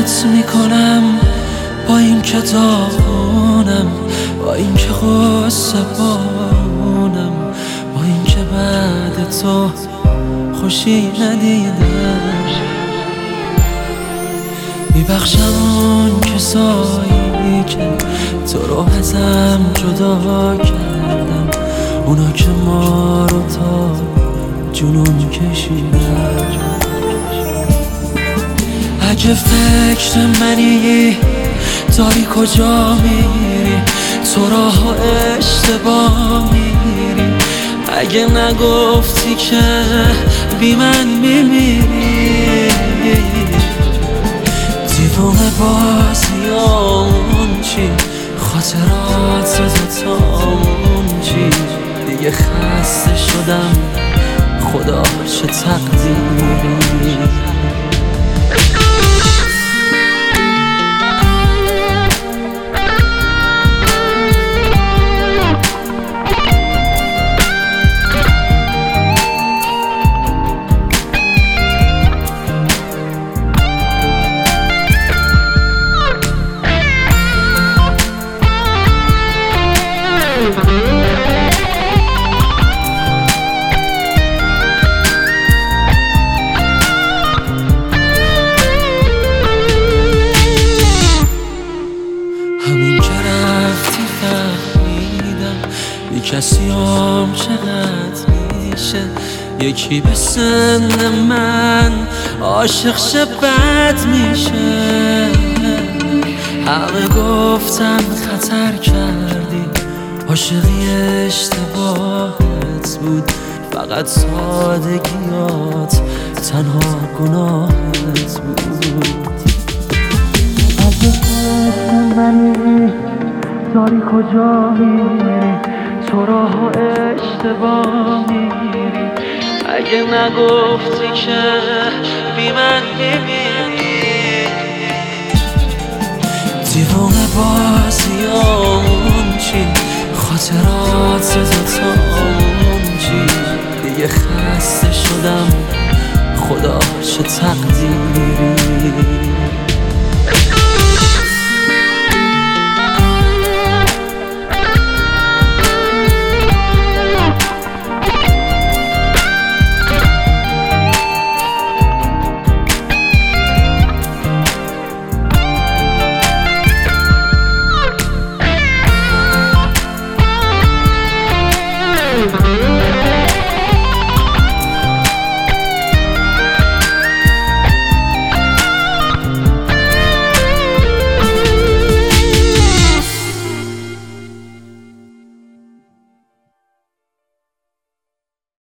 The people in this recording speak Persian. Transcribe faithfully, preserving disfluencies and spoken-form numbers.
ولت میکنم با این که داغونم، با این که غصه بارونم، با این که بعد تو خوشی ندیدم. میبخشم اون کسایی که تو رو ازم جدا کردم، اونا که ما رو تا جنون کشیدن. اگه فکر منی داری کجا میری، تو راه اشتباه میری. اگه نگفتی که بی من میمیری، دیوونه بازیامون چی، خاطرات دوتامون چی. دیگه خسته شدم خدا چه تقدیری. همین که رفتی فهمیدم بی کسی هم چقدر میشه. یکی به سن من عاشق شه بد میشه. همه گفتم خطر کردی، عاشقی اشتباهت بود، فقط سادگیات تنها گناهت بود. منی داری کجا میری، تو راه اشتباه میری. اگه نگفتی که بی من میمیری، دیوونه بازیامون چی، خاطرات دوتامون چی. دیگه خسته شدم خدا چه تقدیری.